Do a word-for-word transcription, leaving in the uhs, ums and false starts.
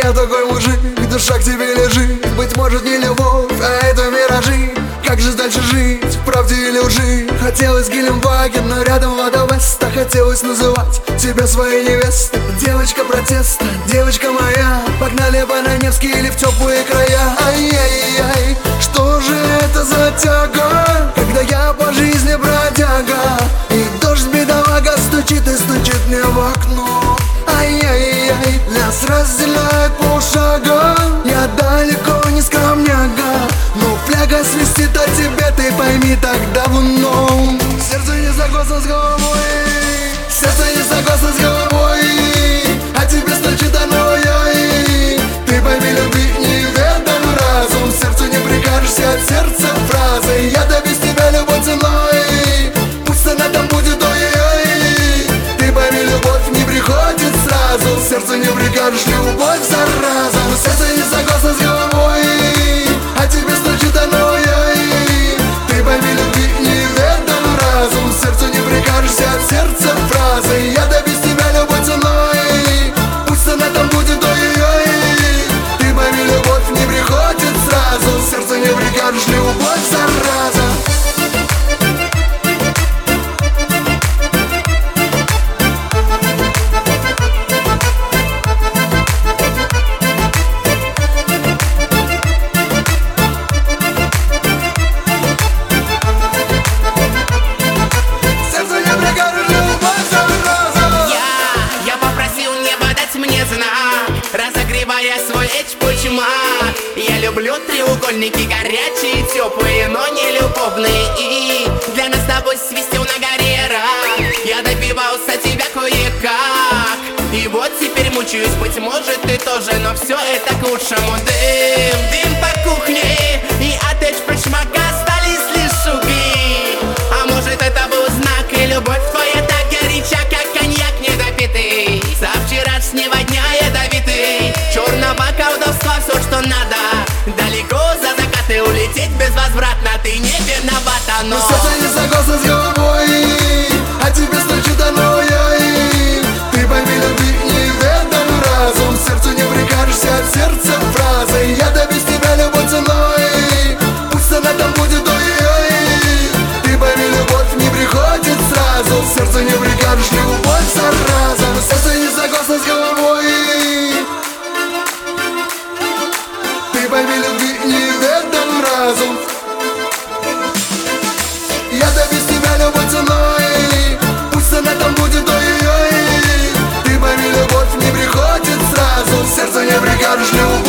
я такой мужик, душа к тебе лежит. Быть может не любовь, а это миражи. Как же дальше жить, в правде или лжи? Хотелось Гелендваген, но рядом вода Веста. Хотелось называть тебя своей невестой. Девочка протеста, девочка моя. Погнали по на Невский или в теплые края. Ай-яй-яй, что же это за тяга, когда я по жизни бродяга, и дождь бедолага стучит и стучит мне в окно. Ай-яй-яй, нас разделяет полшага. Я далеко не скромняга, но фляга свистит о тебе, ты пойми так давно. Сердце не согласно с головой, сердце не согласно с головой, а тебе стучит оно, ой. Ты пойми, любви неведом разум, сердцу не прикажешься от сердца фразой. Я добьюсь тебя любой ценой, пусть она там будет, ой-ой. Ты пойми, любовь не приходит сразу, сердцу не прикажешь, любовь зараза. Но сердце не согласно с головой, а тебе стучит оно, ой. Ты пойми, любви неведом разум, сердцу не прикажешься от сердца фразой. Я добьюсь тебя любой ценой, пусть она там будет, ой-ой. Ты пойми, любовь не приходит сразу, сердцу не прикажешь, любовь зараза. Разогревая свой эчпучмак, я люблю треугольники горячие, теплые, но не любовные. И для нас с тобой свистел на горе рак. Я добивался тебя кое-как, и вот теперь мучаюсь, быть может ты тоже, но все это к лучшему. Дым, дым по кухне, и от эчпучмака остались лишь угли. А может это был знак, и любовь твоя так горяча, как коньяк недопитый со вчерашнего дня ядовитый. Черного колдовства все, что надо, далеко за закаты улететь безвозвратно. Ты не виновата, но сердце не согласно с головой, а тебе стучит оно, ой. Ты пойми, любви неведом разум, сердцу не прикажешься от сердца фразой. Я добьюсь тебя любой ценой, пусть она там будет, ой-ой. Ты пойми, любовь не приходит сразу, сердцу не прикажешь, любовь зараза. Но сердце не согласно с головой, ты пойми, любви неведом разум. Я добьюсь тебя любой ценой, пусть она там будет, ой-ой. Ты пойми, любовь не приходит сразу, сердцу не прикажешь, любовь.